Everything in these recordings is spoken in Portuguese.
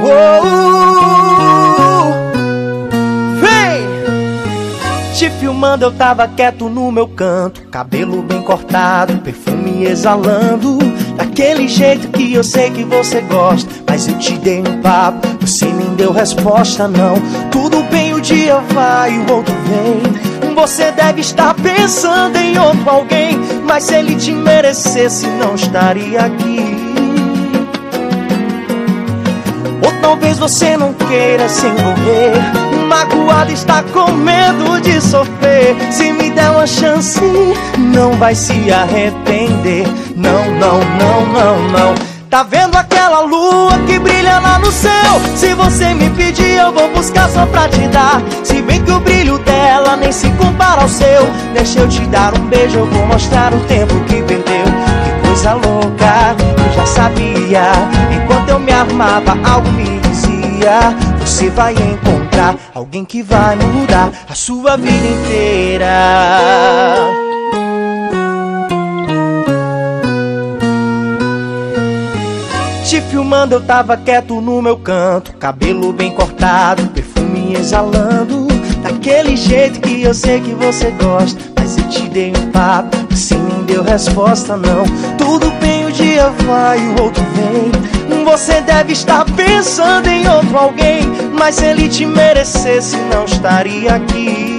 Vem! Te filmando eu tava quieto no meu canto, cabelo bem cortado, perfume exalando, daquele jeito que eu sei que você gosta. Mas eu te dei um papo, você nem deu resposta não. Tudo bem, o dia vai, o outro vem. Você deve estar pensando em outro alguém, mas se ele te merecesse não estaria aqui. Ou talvez você não queira se envolver, magoado, está com medo de sofrer. Se me der uma chance, não vai se arrepender. Não, não, não, não, não. Tá vendo aquela lua que brilha lá no céu? Se você me pedir eu vou buscar só pra te dar. Se bem que o brilho dela nem se compara ao seu. Deixa eu te dar um beijo, eu vou mostrar o tempo que perdeu. Que coisa louca, eu já sabia. Enquanto eu me armava, algo me dizia: você vai encontrar alguém que vai mudar a sua vida inteira. Te filmando eu tava quieto no meu canto, cabelo bem cortado, perfume exalando, daquele jeito que eu sei que você gosta. Mas eu te dei um papo, você nem deu resposta não. Tudo bem, o dia vai, o outro vem. Você deve estar pensando em outro alguém, mas se ele te merecesse não estaria aqui.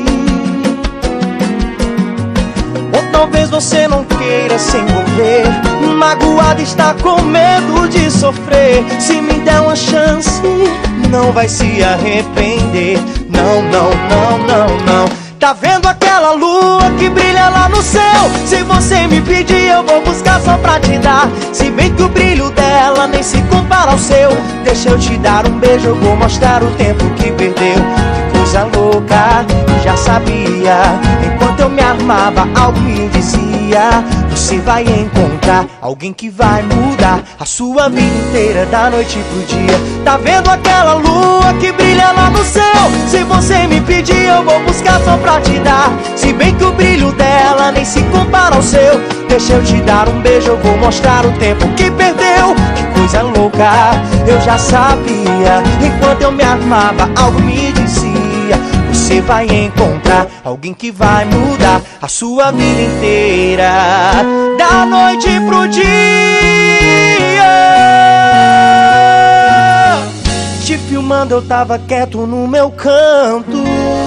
Ou talvez você não queira se envolver, magoado, está com medo de sofrer. Se me der uma chance, não vai se arrepender. Não, não, não, não, não. Tá vendo aquela lua que brilha lá no céu? Se você me pedir eu vou buscar só pra te dar. Se bem que o brilho dela nem se compara ao seu. Deixa eu te dar um beijo, eu vou mostrar o tempo que perdeu. Que coisa louca, eu já sabia. Enquanto eu me armava, algo me dizia: você vai encontrar alguém que vai mudar a sua vida inteira, da noite pro dia. Tá vendo aquela lua que brilha lá no céu? Se você me pedir eu vou buscar só pra te dar. Se bem que o brilho dela nem se compara ao seu. Deixa eu te dar um beijo, eu vou mostrar o tempo que perdeu. Que coisa louca, eu já sabia. Enquanto eu me armava, algo me dizia: você vai encontrar alguém que vai mudar a sua vida inteira, da noite pro dia. Te filmando eu tava quieto no meu canto.